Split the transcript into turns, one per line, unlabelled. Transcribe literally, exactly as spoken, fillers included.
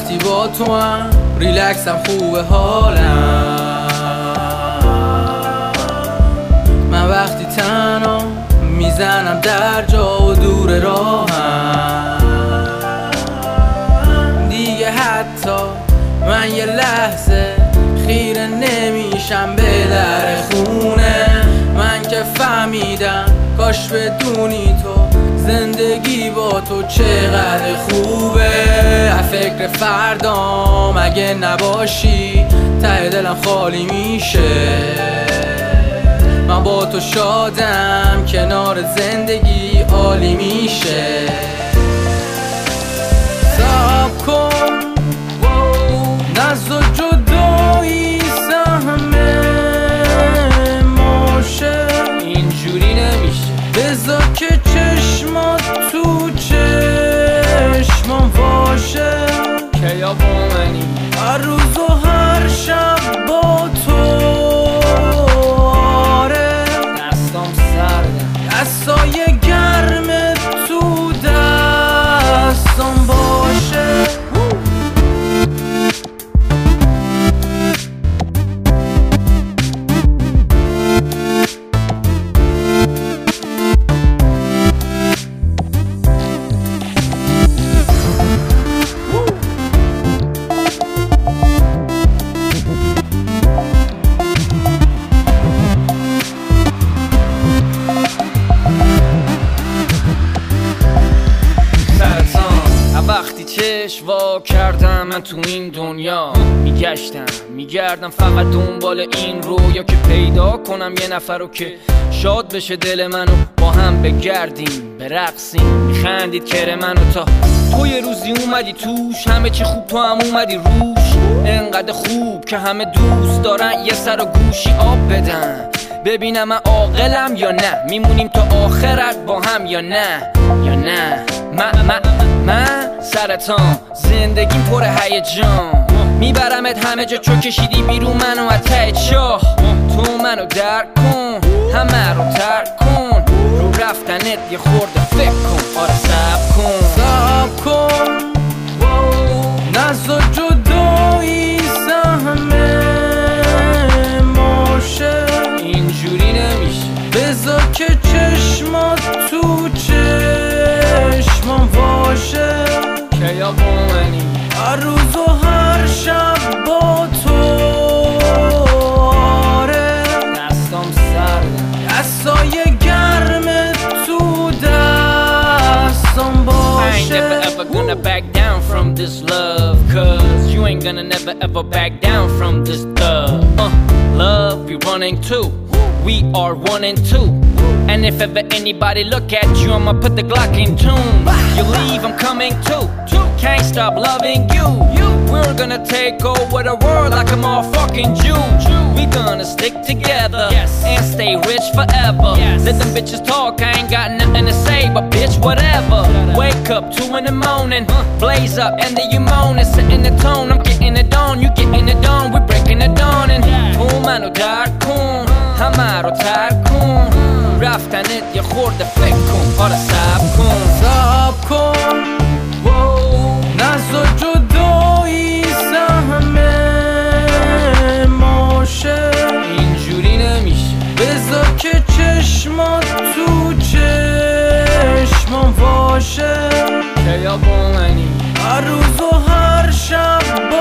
وقتی با تو هم ریلکسم خوبه حالم. من وقتی تنها میزنم در جا و دور راهم، دیگه حتی من یه لحظه خیره نمیشم به در خونه. من که فهمیدم کاش بدونی تو زندگی با تو چقدر خوبه. فکر فردام اگه نباشی ته دلم خالی میشه. من با تو شادم کنار زندگی عالی میشه. صبر کن نزد و جدایی سهمه ماشه، اینجوری نمیشه. بذار که چشمات تو چشمام باشه. کیا با منی هر روز و هر شب با تو. آره دستام سرده، دستای گرم تو دستام باشه. وقتی چشم وا کردم من تو این دنیا میگشتم میگردم فقط دنبال این رویا که پیدا کنم یه نفر رو که شاد بشه دل منو با هم بگردیم برقصیم میخندید کره منو تا تو یه روزی اومدی توش همه چی خوب تو هم اومدی روش. انقدر خوب که همه دوست دارن یه سر و گوشی آب بدن ببینم من عاقلم یا نه، میمونیم تا آخرت با هم یا نه یا نه. من من من سرطان زندگیم پر هیجان، میبرمت همه جا چو کشیدی بیرون منو از ته چاه. تو منو درک کن همه رو ترک کن، رو رفتنت یه خورده فکر کن. آره صبر کن صبر کن نزد و جدایی سهمه ماشه، اینجوری نمیشه. بذار که چشمات تو چشمام باشه. کیا با منی هر روز و هر شب با تو. آره دستام سرده، دستای گرم تو دستام باشه. I ain't never ever gonna back down from this love, cause you ain't gonna never ever back down from this love. uh, Love we running too, we are one and two. And if ever anybody look at you, I'ma put the Glock in tune. You leave, I'm coming too. Can't stop loving you. We're gonna take over the world like a motherfucking Jew. We gonna stick together and stay rich forever. Let them bitches talk, I ain't got nothing to say, but bitch whatever. Wake up two in the morning, blaze up and then you moaning, setting the tone. I'm getting it on, you getting it on, we breaking it down. And oh man, oh dark coon, همه رو ترک کن، رفتنت یه خورده فکر کن. آره صبر کن صبر کن نزد و جدایی سهمه ماشه، اینجوری نمیشه. بذار که چشمات تو چشمام باشه. کیا با منی هر روز و هر شب